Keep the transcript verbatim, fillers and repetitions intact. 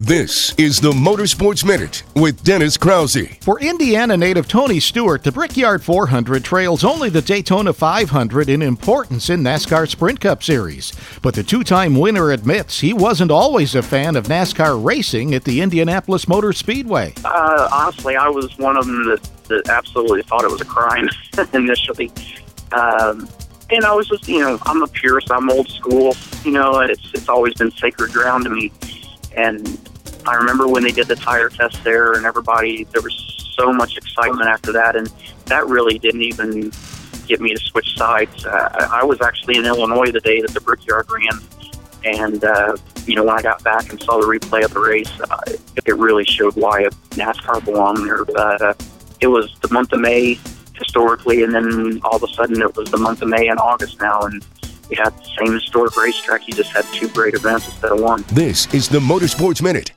This is the Motorsports Minute with Dennis Krause. For Indiana native Tony Stewart, the Brickyard four hundred trails only the Daytona five hundred in importance in NASCAR Sprint Cup Series. But the two-time winner admits he wasn't always a fan of NASCAR racing at the Indianapolis Motor Speedway. Uh, honestly, I was one of them that, that absolutely thought it was a crime initially. Um, and I was just, you know, I'm a purist, I'm old school, you know, it's, it's always been sacred ground to me. And I remember when they did the tire test there and everybody, there was so much excitement after that, and that really didn't even get me to switch sides. Uh, I was actually in Illinois the day that the Brickyard ran, and, uh, you know, when I got back and saw the replay of the race, uh, it really showed why NASCAR belonged there. But, uh, it was the month of May historically, and then all of a sudden it was the month of May and August now, and we had the same historic racetrack. You just had two great events instead of one. This is the Motorsports Minute